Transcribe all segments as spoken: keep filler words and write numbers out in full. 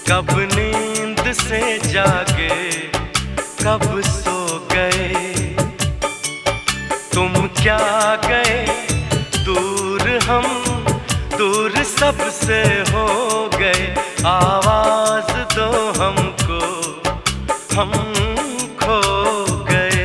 कब नींद से जागे, कब सो गए, तुम क्या गए दूर, हम दूर सबसे हो गए। आवाज दो हमको, हम खो गए।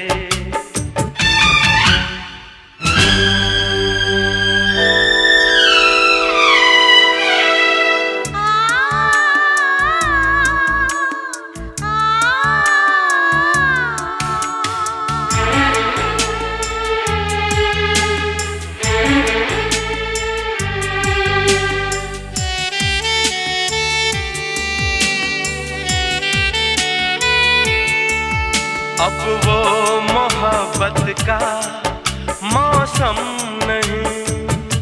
अब वो मोहब्बत का मौसम नहीं,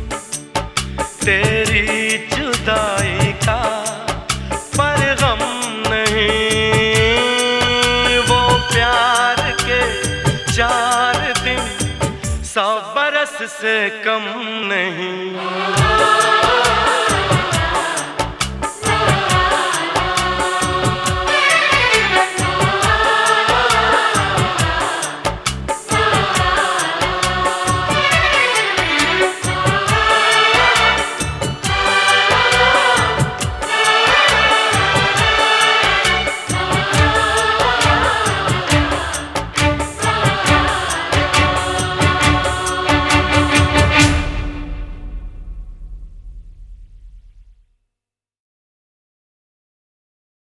तेरी जुदाई का परगम नहीं। वो प्यार के चार दिन सौ बरस से कम नहीं।